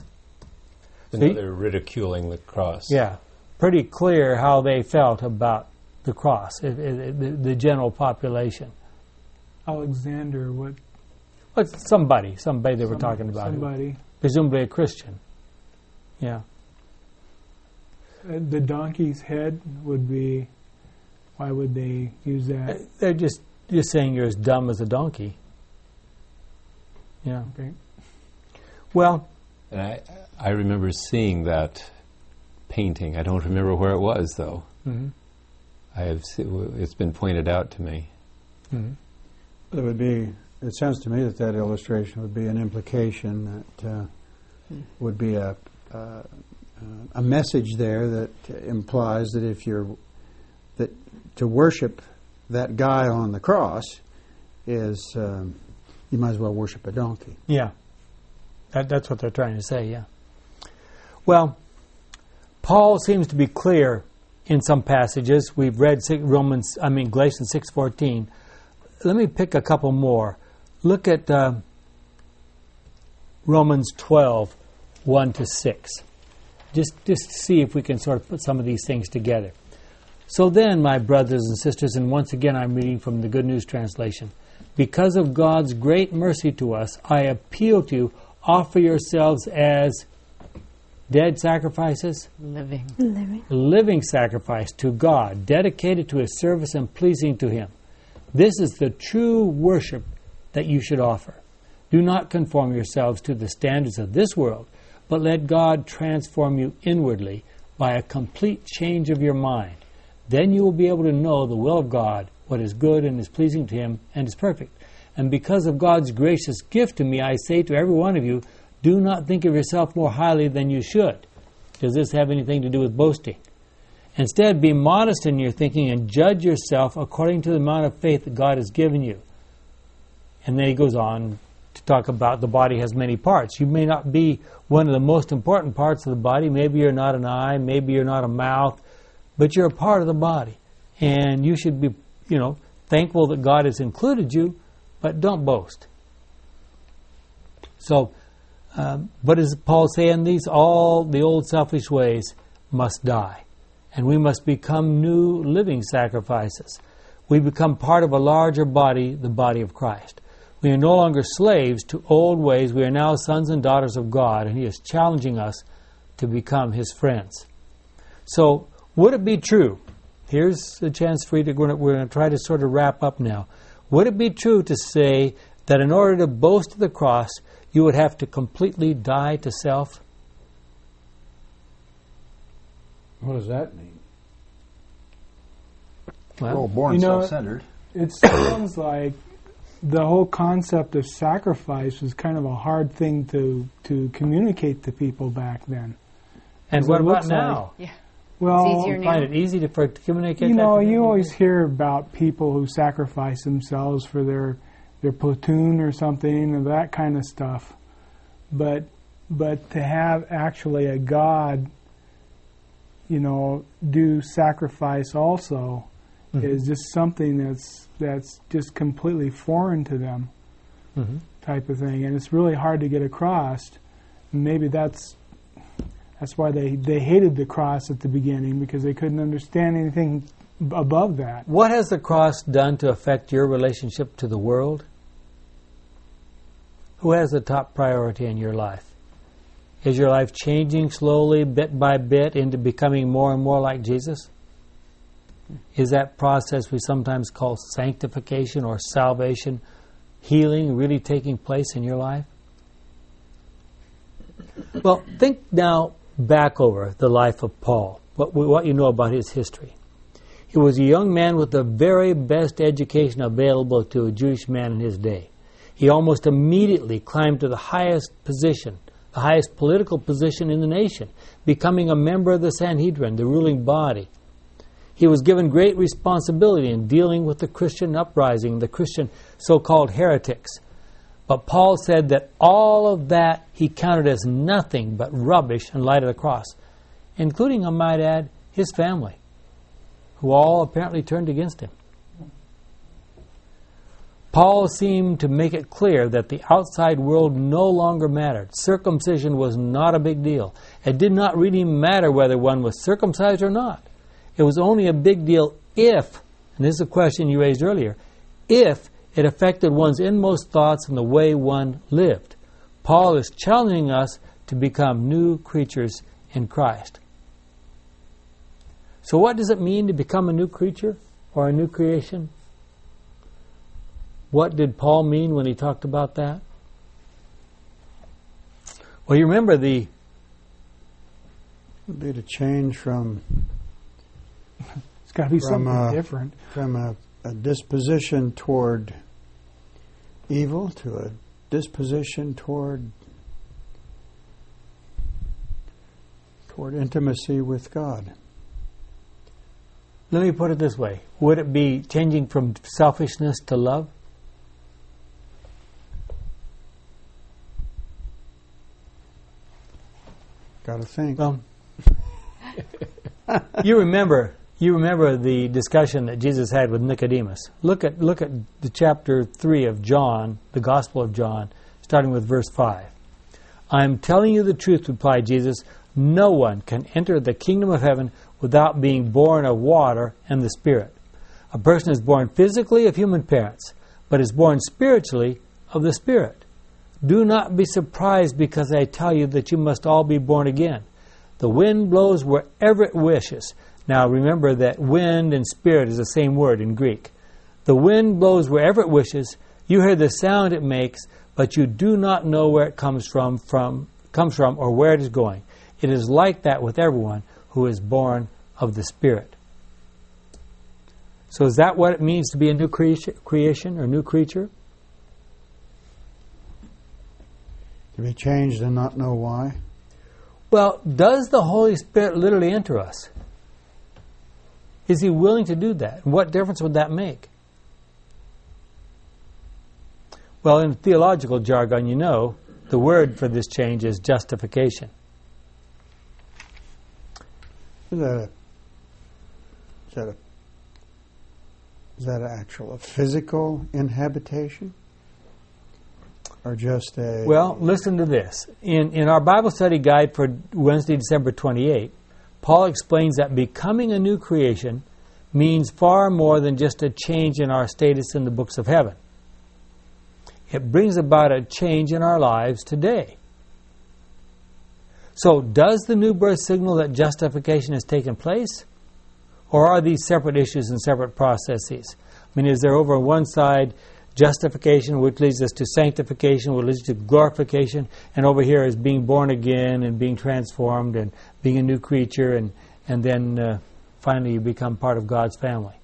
Another ridiculing the cross. Yeah, pretty clear how they felt about the cross, it, it, it, the, the general population. Alexander, what? But somebody, somebody they were some- talking about, Somebody. presumably a Christian. Yeah. Uh, the donkey's head would be, why would they use that? They're just just saying you're as dumb as a donkey. Yeah. Okay. Well, And I, I remember seeing that painting. I don't remember where it was, though. mm-hmm. I have. se- It's been pointed out to me. Mm-hmm. It would be. It sounds to me that that illustration would be an implication that uh, would be a uh, a message there that implies that if you're that to worship that guy on the cross is um, you might as well worship a donkey. Yeah. That, that's what they're trying to say, yeah. Well, Paul seems to be clear in some passages. We've read six, Romans, I mean Galatians six fourteen. Let me pick a couple more. Look at uh, Romans twelve, one to six. Just, just see if we can sort of put some of these things together. So then, my brothers and sisters, and once again I'm reading from the Good News Translation, because of God's great mercy to us, I appeal to you, offer yourselves as dead sacrifices, Living. Living. living sacrifice to God, dedicated to His service and pleasing to Him. This is the true worship that you should offer. Do not conform yourselves to the standards of this world, but let God transform you inwardly by a complete change of your mind. Then you will be able to know the will of God, what is good and is pleasing to Him and is perfect. And because of God's gracious gift to me, I say to every one of you, do not think of yourself more highly than you should. Does this have anything to do with boasting? Instead, be modest in your thinking and judge yourself according to the amount of faith that God has given you. And then he goes on to talk about the body has many parts. You may not be one of the most important parts of the body. Maybe you're not an eye, maybe you're not a mouth, but you're a part of the body. And you should be, you know, thankful that God has included you, but don't boast. So, um, what does Paul say in these? All the old selfish ways must die. And we must become new living sacrifices. We become part of a larger body, the body of Christ. We are no longer slaves to old ways. We are now sons and daughters of God, and he is challenging us to become his friends. So, would it be true? Here's a chance for you to, we're going to try to sort of wrap up now. Would it be true to say that in order to boast of the cross, you would have to completely die to self? What does that mean? Well, Well, born you know, self-centered. It sounds like the whole concept of sacrifice was kind of a hard thing to, to communicate to people back then. and Because what it about looks now? Yeah. Well, It's easier You now. find it easy to, for, to communicate you that know, to you people? always hear about people who sacrifice themselves for their their platoon or something, and that kind of stuff. But but to have actually a God, you know, do sacrifice also Mhm. is just something that's that's just completely foreign to them, Mhm. type of thing, and it's really hard to get across. Maybe that's that's why they, they hated the cross at the beginning, because they couldn't understand anything b- above that. What has the cross done to affect your relationship to the world? Who has the top priority in your life? Is your life changing slowly, bit by bit, into becoming more and more like Jesus? Is that process we sometimes call sanctification or salvation, healing, really taking place in your life? Well, think now back over the life of Paul, what, what you know about his history. He was a young man with the very best education available to a Jewish man in his day. He almost immediately climbed to the highest position, the highest political position in the nation, becoming a member of the Sanhedrin, the ruling body. He was given great responsibility in dealing with the Christian uprising, the Christian so-called heretics. But Paul said that all of that he counted as nothing but rubbish in light of the cross, including, I might add, his family, who all apparently turned against him. Paul seemed to make it clear that the outside world no longer mattered. Circumcision was not a big deal. It did not really matter whether one was circumcised or not. It was only a big deal if, and this is a question you raised earlier, if it affected one's inmost thoughts and the way one lived. Paul is challenging us to become new creatures in Christ. So what does it mean to become a new creature or a new creation? What did Paul mean when he talked about that? Well, you remember the... It would be to change from It's got to be From, something uh, different. from a, a disposition toward evil to a disposition toward toward intimacy with God. Let me put it this way. Would it be changing from selfishness to love? Got to think. Well, you remember you remember the discussion that Jesus had with Nicodemus. Look at look at the chapter three of John, the Gospel of John, starting with verse five. I am telling you the truth, replied Jesus. No one can enter the kingdom of heaven without being born of water and the Spirit. A person is born physically of human parents, but is born spiritually of the Spirit. Do not be surprised because I tell you that you must all be born again. The wind blows wherever it wishes. Now remember that wind and spirit is the same word in Greek. The wind blows wherever it wishes. You hear the sound it makes, but you do not know where it comes from, from comes from or where it is going. It is like that with everyone who is born of the Spirit. So is that what it means to be a new creation, creation or new creature? To be changed and not know why. Well, does the Holy Spirit literally enter us? Is he willing to do that? What difference would that make? Well, in theological jargon, you know, the word for this change is justification. Is that a, is that a, is that an actual a physical inhabitation? Or just a... Well, listen to this. In, in our Bible study guide for Wednesday, December twenty-eighth, Paul explains that becoming a new creation means far more than just a change in our status in the books of heaven. It brings about a change in our lives today. So, does the new birth signal that justification has taken place? Or are these separate issues and separate processes? I mean, is there over one side justification, which leads us to sanctification, which leads to glorification, and over here is being born again and being transformed and being a new creature, and, and then uh, finally you become part of God's family?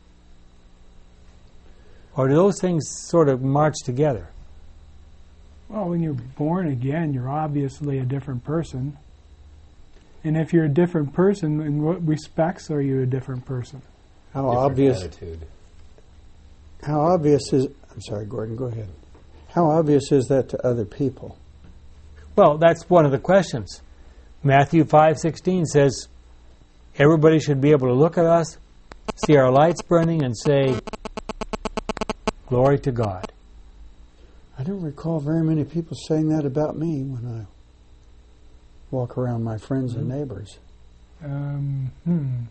Or do those things sort of march together? Well, when you're born again, you're obviously a different person. And if you're a different person, in what respects are you a different person? How Different obvious? attitude. How obvious is? I'm sorry, Gordon. Go ahead. How obvious is that to other people? Well, that's one of the questions. Matthew five sixteen says, everybody should be able to look at us, see our lights burning, and say, glory to God. I don't recall very many people saying that about me when I walk around my friends and neighbors. Um, hmm.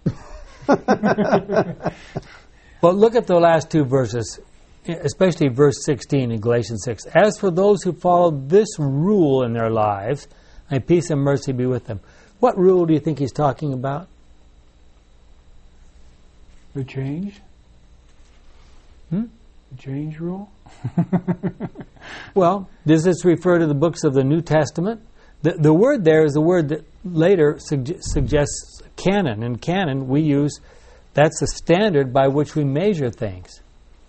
Well, look at the last two verses, especially verse sixteen in Galatians six. As for those who follow this rule in their lives, may peace and mercy be with them. What rule do you think he's talking about? The change? Hmm? The change rule? Well, does this refer to the books of the New Testament? The, the word there is a word that later suge- suggests canon. In canon, we use, that's the standard by which we measure things.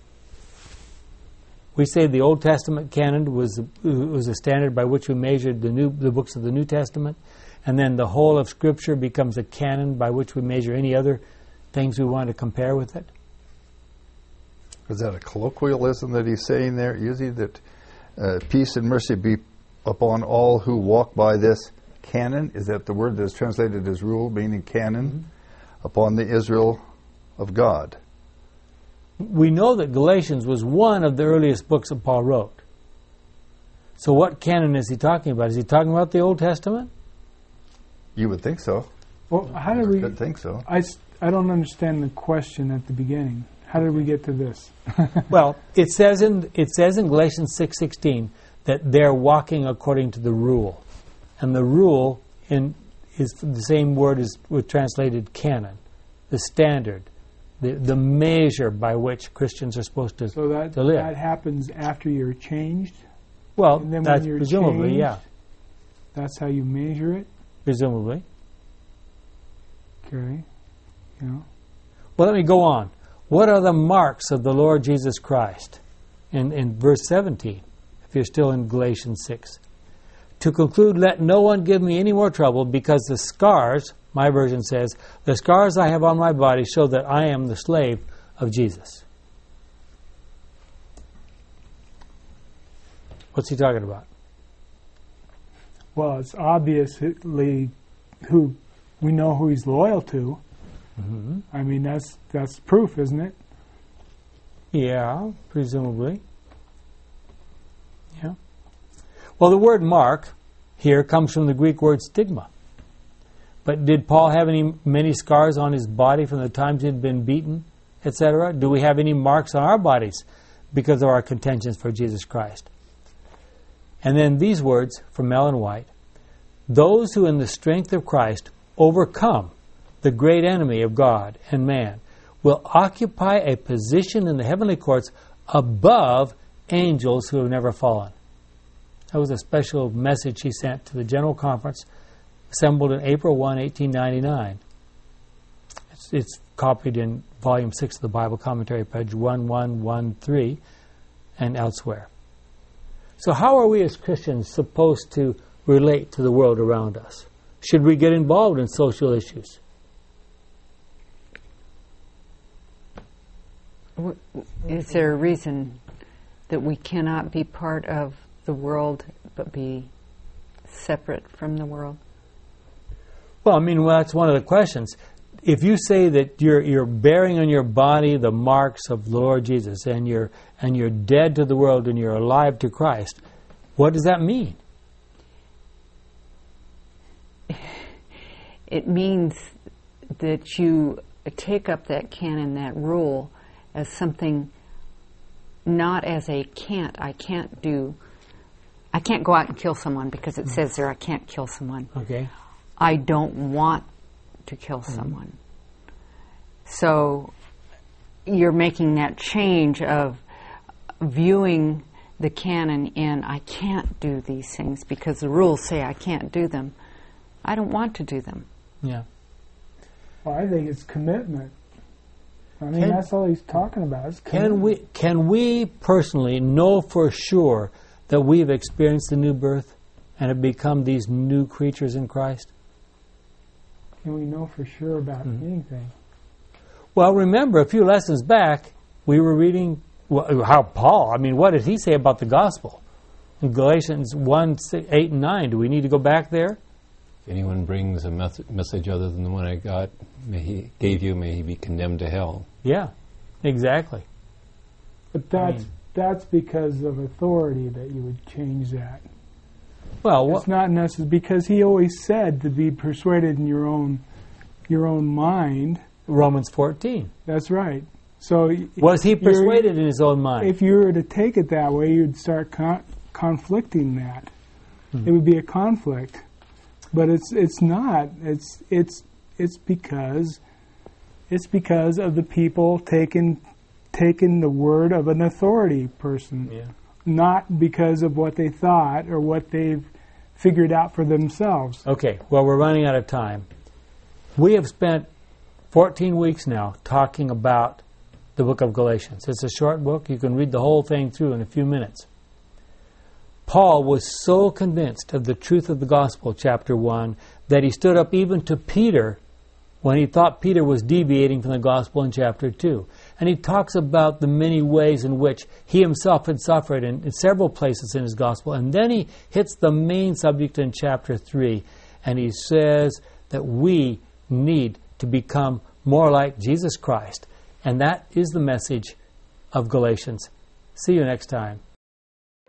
We say the Old Testament canon was was a standard by which we measured the new the books of the New Testament, and then the whole of Scripture becomes a canon by which we measure any other things we want to compare with it. Is that a colloquialism that he's saying there, using that uh, peace and mercy be upon all who walk by this canon? Is that the word that's translated as rule, meaning canon, mm-hmm. upon the Israel of God? We know that Galatians was one of the earliest books that Paul wrote. So what canon is he talking about? Is he talking about the Old Testament? You would think so. Well, how did I we... could think so. I, I don't understand the question at the beginning. How did we get to this? Well, it says in it says in Galatians six sixteen that they're walking according to the rule, and the rule in is the same word as was translated canon, the standard, the the measure by which Christians are supposed to, so that, to live. that happens after you're changed? Well, And then that's when you're presumably, changed, yeah, that's how you measure it? presumably. Okay. You know? Well, let me go on. What are the marks of the Lord Jesus Christ? In, in verse seventeen, if you're still in Galatians six. To conclude, let no one give me any more trouble, because the scars, my version says, the scars I have on my body show that I am the slave of Jesus. What's he talking about? Well, it's obviously who we know who he's loyal to. Mm-hmm. I mean, that's that's proof, isn't it? Yeah, presumably. Yeah. Well, the word mark here comes from the Greek word stigma. But did Paul have any many scars on his body from the times he'd been beaten, et cetera? Do we have any marks on our bodies because of our contentions for Jesus Christ? And then these words from Ellen White: those who in the strength of Christ overcome the great enemy of God and man will occupy a position in the heavenly courts above angels who have never fallen. That was a special message he sent to the General Conference assembled in April first, eighteen ninety-nine. It's, it's copied in Volume six of the Bible Commentary, page eleven thirteen, and elsewhere. So how are we as Christians supposed to relate to the world around us? Should we get involved in social issues? W- Is there a reason that we cannot be part of the world but be separate from the world? Well, I mean, well, that's one of the questions. If you say that you're you're bearing on your body the marks of the Lord Jesus, and you're and you're dead to the world and you're alive to Christ, what does that mean? It means that you take up that canon, that rule, as something, not as a can't, I can't do. I can't go out and kill someone because it says there I can't kill someone. Okay. I don't want to kill mm-hmm. someone. So you're making that change of viewing the canon in I can't do these things because the rules say I can't do them. I don't want to do them. Yeah. Well, I think it's commitment. I mean, Can- that's all he's talking about. Is Can we can we personally know for sure that we've experienced the new birth and have become these new creatures in Christ? Can we know for sure about Mhm. anything? Well, remember, a few lessons back, we were reading wh- how Paul, I mean, what did he say about the gospel? In Galatians one, six, eight, and nine, do we need to go back there? If anyone brings a mes- message other than the one I got, may he gave you, may he be condemned to hell. Yeah, exactly. But that's mean- that's because of authority that you would change that. Well, It's what, not necessary because he always said to be persuaded in your own your own mind. Romans fourteen. That's right. So y- Was he you're- persuaded in his own mind? If you were to take it that way, you'd start con- conflicting that. Hmm. It would be a conflict, but it's it's not. It's it's it's because it's because of the people taking taking the word of an authority person, Yeah. not because of what they thought or what they've figured out for themselves. Okay, well, we're running out of time. We have spent fourteen weeks now talking about the book of Galatians. It's a short book. You can read the whole thing through in a few minutes. Paul was so convinced of the truth of the gospel, chapter one, that he stood up even to Peter when he thought Peter was deviating from the gospel in chapter two. And he talks about the many ways in which he himself had suffered in, in several places in his gospel. And then he hits the main subject in chapter three, and he says that we need to become more like Jesus Christ. And that is the message of Galatians. See you next time.